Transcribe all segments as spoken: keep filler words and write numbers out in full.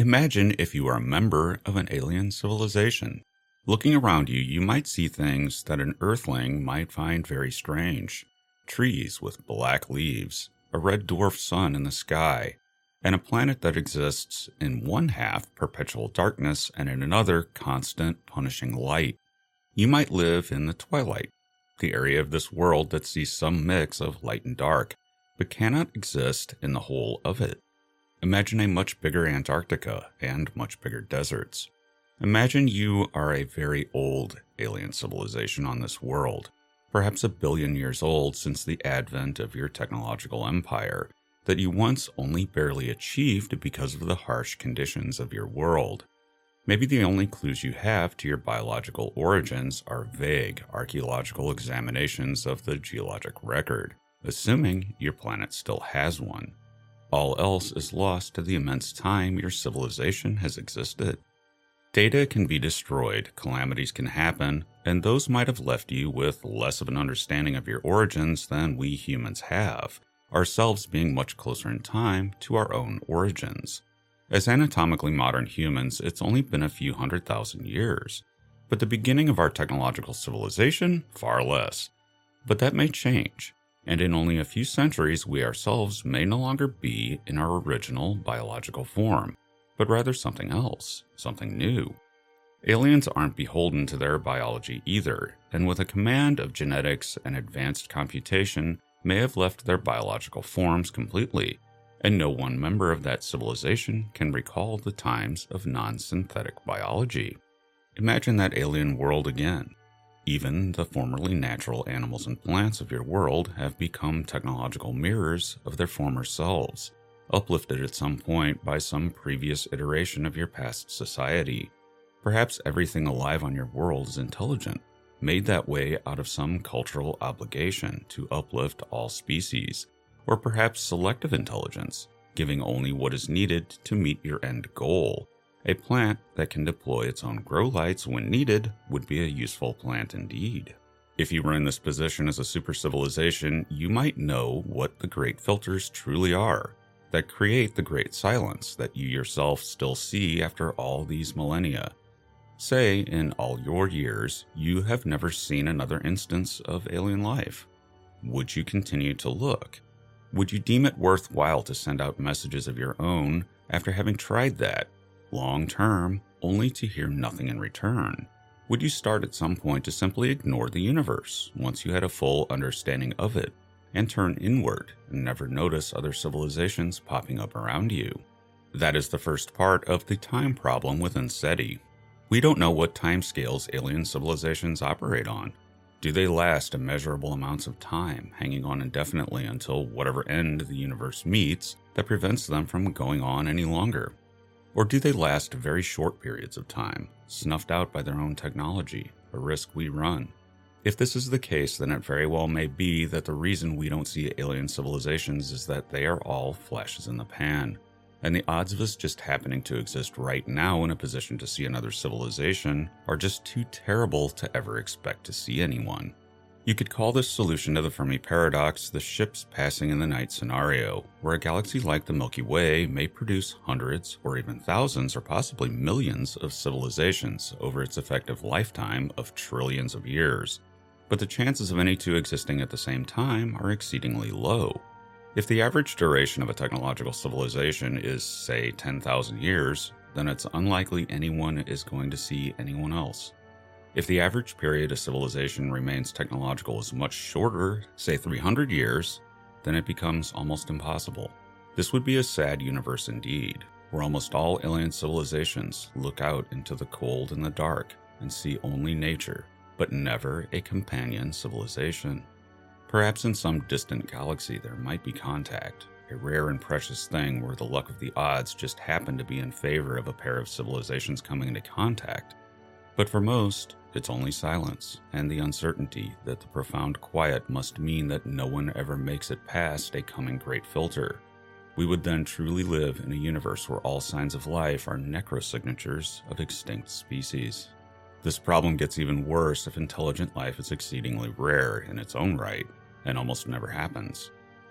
Imagine if you were a member of an alien civilization. Looking around you, you might see things that an Earthling might find very strange. Trees with black leaves, a red dwarf sun in the sky, and a planet that exists in one half perpetual darkness and in another constant punishing light. You might live in the twilight, the area of this world that sees some mix of light and dark, but cannot exist in the whole of it. Imagine a much bigger Antarctica and much bigger deserts. Imagine you are a very old alien civilization on this world, perhaps a billion years old since the advent of your technological empire, that you once only barely achieved because of the harsh conditions of your world. Maybe the only clues you have to your biological origins are vague archaeological examinations of the geologic record, assuming your planet still has one. All else is lost to the immense time your civilization has existed. Data can be destroyed, calamities can happen, and those might have left you with less of an understanding of your origins than we humans have, ourselves being much closer in time to our own origins. As anatomically modern humans, it's only been a few hundred thousand years, but the beginning of our technological civilization, far less. But that may change, and in only a few centuries we ourselves may no longer be in our original biological form, but rather something else, something new. Aliens aren't beholden to their biology either, and with a command of genetics and advanced computation may have left their biological forms completely, and no one member of that civilization can recall the times of non-synthetic biology. Imagine that alien world again. Even the formerly natural animals and plants of your world have become technological mirrors of their former selves, uplifted at some point by some previous iteration of your past society. Perhaps everything alive on your world is intelligent, made that way out of some cultural obligation to uplift all species, or perhaps selective intelligence, giving only what is needed to meet your end goal. A plant that can deploy its own grow lights when needed would be a useful plant indeed. If you were in this position as a super civilization, you might know what the great filters truly are, that create the great silence that you yourself still see after all these millennia. Say, in all your years, you have never seen another instance of alien life. Would you continue to look? Would you deem it worthwhile to send out messages of your own after having tried that, long term, only to hear nothing in return? Would you start at some point to simply ignore the universe once you had a full understanding of it, and turn inward and never notice other civilizations popping up around you? That is the first part of the time problem within SETI. We don't know what timescales alien civilizations operate on. Do they last immeasurable amounts of time, hanging on indefinitely until whatever end the universe meets that prevents them from going on any longer? Or do they last very short periods of time, snuffed out by their own technology, a risk we run? If this is the case, then it very well may be that the reason we don't see alien civilizations is that they are all flashes in the pan, and the odds of us just happening to exist right now in a position to see another civilization are just too terrible to ever expect to see anyone. You could call this solution to the Fermi paradox the ships passing in the night scenario, where a galaxy like the Milky Way may produce hundreds or even thousands or possibly millions of civilizations over its effective lifetime of trillions of years, but the chances of any two existing at the same time are exceedingly low. If the average duration of a technological civilization is, say, ten thousand years, then it's unlikely anyone is going to see anyone else. If the average period a civilization remains technological is much shorter, say three hundred years, then it becomes almost impossible. This would be a sad universe indeed, where almost all alien civilizations look out into the cold and the dark and see only nature, but never a companion civilization. Perhaps in some distant galaxy there might be contact, a rare and precious thing where the luck of the odds just happened to be in favor of a pair of civilizations coming into contact. But for most, it's only silence, and the uncertainty that the profound quiet must mean that no one ever makes it past a coming great filter. We would then truly live in a universe where all signs of life are necrosignatures of extinct species. This problem gets even worse if intelligent life is exceedingly rare in its own right, and almost never happens.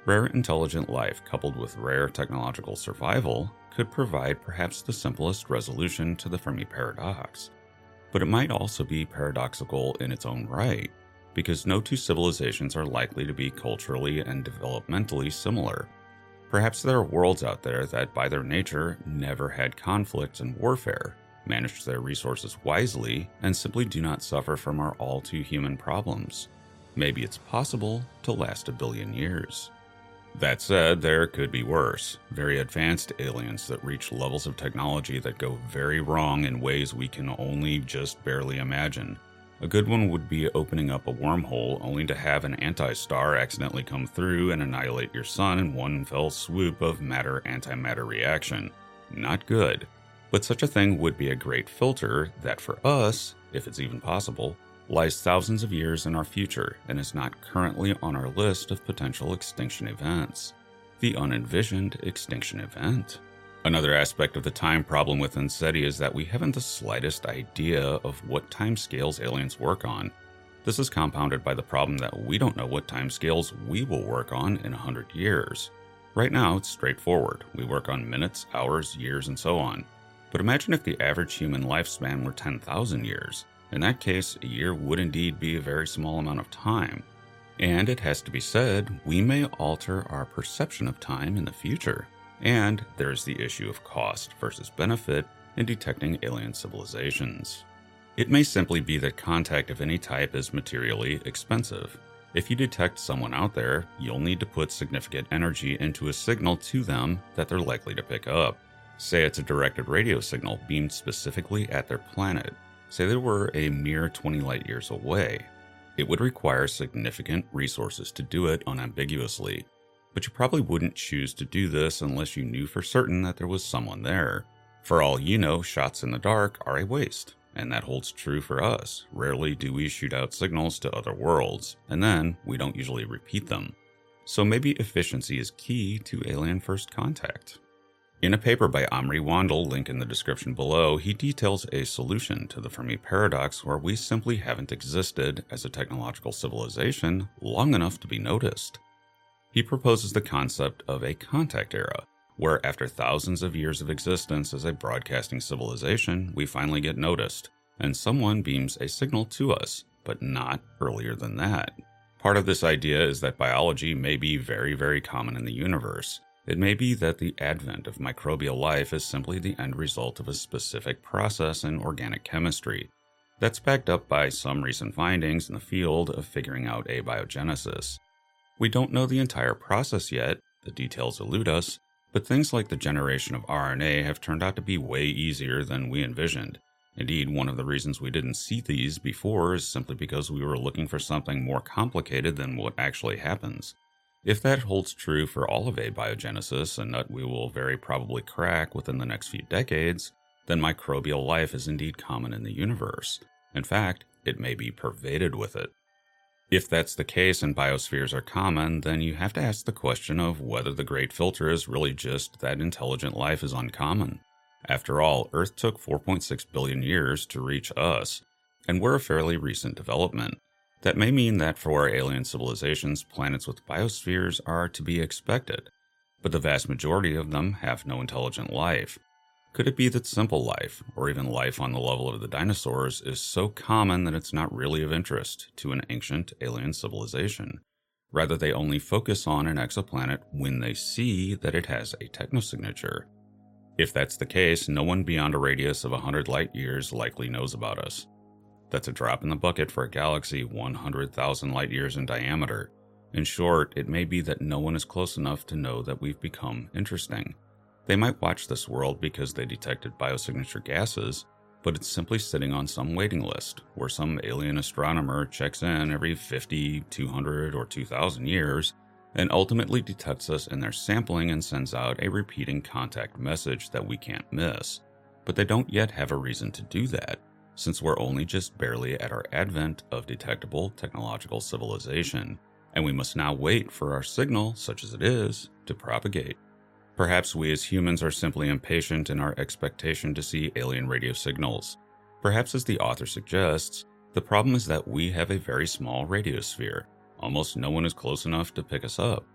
Rare intelligent life coupled with rare technological survival could provide perhaps the simplest resolution to the Fermi paradox. But it might also be paradoxical in its own right, because no two civilizations are likely to be culturally and developmentally similar. Perhaps there are worlds out there that, by their nature, never had conflict and warfare, managed their resources wisely, and simply do not suffer from our all-too-human problems. Maybe it's possible to last a billion years. That said, there could be worse, very advanced aliens that reach levels of technology that go very wrong in ways we can only just barely imagine. A good one would be opening up a wormhole only to have an anti-star accidentally come through and annihilate your sun in one fell swoop of matter-antimatter reaction. Not good. But such a thing would be a great filter that for us, if it's even possible, lies thousands of years in our future and is not currently on our list of potential extinction events. The unenvisioned extinction event. Another aspect of the time problem with SETI is that we haven't the slightest idea of what timescales aliens work on. This is compounded by the problem that we don't know what timescales we will work on in a hundred years. Right now, it's straightforward. We work on minutes, hours, years, and so on. But imagine if the average human lifespan were ten thousand years. In that case, a year would indeed be a very small amount of time. And it has to be said, we may alter our perception of time in the future. And there's the issue of cost versus benefit in detecting alien civilizations. It may simply be that contact of any type is materially expensive. If you detect someone out there, you'll need to put significant energy into a signal to them that they're likely to pick up. Say it's a directed radio signal beamed specifically at their planet. Say they were a mere twenty light years away. It would require significant resources to do it unambiguously, but you probably wouldn't choose to do this unless you knew for certain that there was someone there. For all you know, shots in the dark are a waste, and that holds true for us. Rarely do we shoot out signals to other worlds, and then we don't usually repeat them. So maybe efficiency is key to alien first contact. In a paper by Omri Wandel, link in the description below, he details a solution to the Fermi paradox where we simply haven't existed as a technological civilization long enough to be noticed. He proposes the concept of a contact era, where after thousands of years of existence as a broadcasting civilization, we finally get noticed, and someone beams a signal to us, but not earlier than that. Part of this idea is that biology may be very, very common in the universe. It may be that the advent of microbial life is simply the end result of a specific process in organic chemistry that's backed up by some recent findings in the field of figuring out abiogenesis. We don't know the entire process yet, the details elude us, but things like the generation of R N A have turned out to be way easier than we envisioned. Indeed, one of the reasons we didn't see these before is simply because we were looking for something more complicated than what actually happens. If that holds true for all of abiogenesis, a nut we will very probably crack within the next few decades, then microbial life is indeed common in the universe. In fact, it may be pervaded with it. If that's the case and biospheres are common, then you have to ask the question of whether the great filter is really just that intelligent life is uncommon. After all, Earth took four point six billion years to reach us, and we're a fairly recent development. That may mean that for alien civilizations, planets with biospheres are to be expected, but the vast majority of them have no intelligent life. Could it be that simple life, or even life on the level of the dinosaurs, is so common that it's not really of interest to an ancient alien civilization? Rather, they only focus on an exoplanet when they see that it has a technosignature. If that's the case, no one beyond a radius of one hundred light years likely knows about us. That's a drop in the bucket for a galaxy one hundred thousand light years in diameter. In short, it may be that no one is close enough to know that we've become interesting. They might watch this world because they detected biosignature gases, but it's simply sitting on some waiting list, where some alien astronomer checks in every fifty, two hundred, or two thousand years, and ultimately detects us in their sampling and sends out a repeating contact message that we can't miss. But they don't yet have a reason to do that, since we're only just barely at our advent of detectable technological civilization, and we must now wait for our signal, such as it is, to propagate. Perhaps we as humans are simply impatient in our expectation to see alien radio signals. Perhaps, as the author suggests, the problem is that we have a very small radiosphere. Almost no one is close enough to pick us up.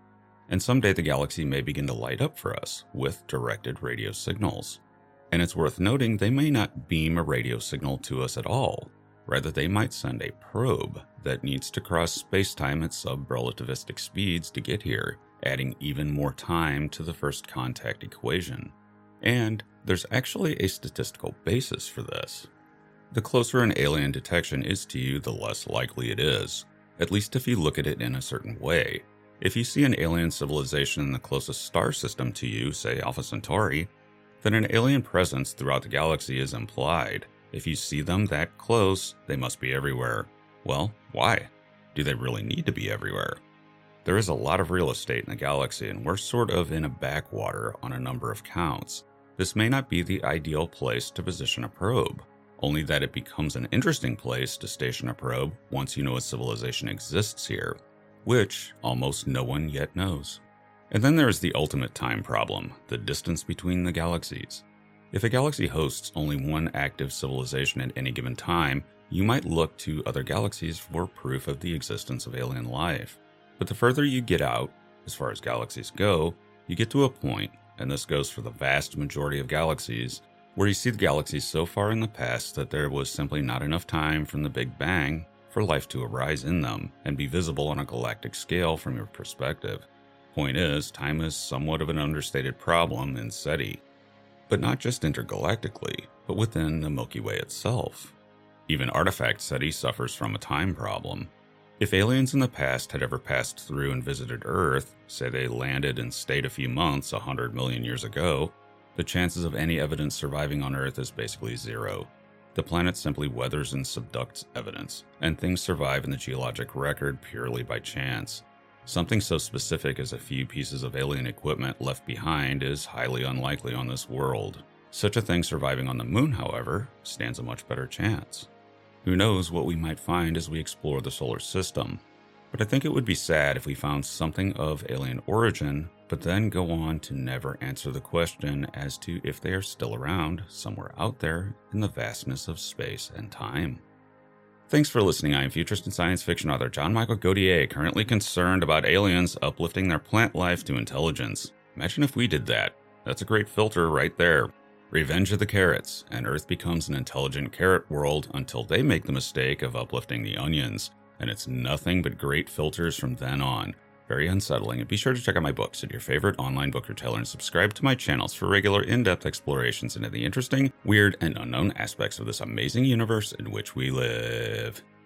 And someday the galaxy may begin to light up for us with directed radio signals. And it's worth noting they may not beam a radio signal to us at all. Rather, they might send a probe that needs to cross space-time at sub-relativistic speeds to get here, adding even more time to the first contact equation. And there's actually a statistical basis for this. The closer an alien detection is to you, the less likely it is, at least if you look at it in a certain way. If you see an alien civilization in the closest star system to you, say Alpha Centauri, then an alien presence throughout the galaxy is implied. If you see them that close, they must be everywhere. Well, why? Do they really need to be everywhere? There is a lot of real estate in the galaxy, and we're sort of in a backwater on a number of counts. This may not be the ideal place to position a probe, only that it becomes an interesting place to station a probe once you know a civilization exists here, which almost no one yet knows. And then there is the ultimate time problem, the distance between the galaxies. If a galaxy hosts only one active civilization at any given time, you might look to other galaxies for proof of the existence of alien life. But the further you get out, as far as galaxies go, you get to a point, and this goes for the vast majority of galaxies, where you see the galaxies so far in the past that there was simply not enough time from the Big Bang for life to arise in them and be visible on a galactic scale from your perspective. Point is, time is somewhat of an understated problem in SETI. But not just intergalactically, but within the Milky Way itself. Even Artifact SETI suffers from a time problem. If aliens in the past had ever passed through and visited Earth, say they landed and stayed a few months a hundred million years ago, the chances of any evidence surviving on Earth is basically zero. The planet simply weathers and subducts evidence, and things survive in the geologic record purely by chance. Something so specific as a few pieces of alien equipment left behind is highly unlikely on this world. Such a thing surviving on the moon, however, stands a much better chance. Who knows what we might find as we explore the solar system, but I think it would be sad if we found something of alien origin, but then go on to never answer the question as to if they are still around somewhere out there in the vastness of space and time. Thanks for listening. I am futurist and science fiction author John Michael Godier, currently concerned about aliens uplifting their plant life to intelligence. Imagine if we did that. That's a great filter right there. Revenge of the carrots, and Earth becomes an intelligent carrot world until they make the mistake of uplifting the onions, and it's nothing but great filters from then on. Very unsettling, and be sure to check out my books at your favorite online book retailer and subscribe to my channels for regular in-depth explorations into the interesting, weird, and unknown aspects of this amazing universe in which we live.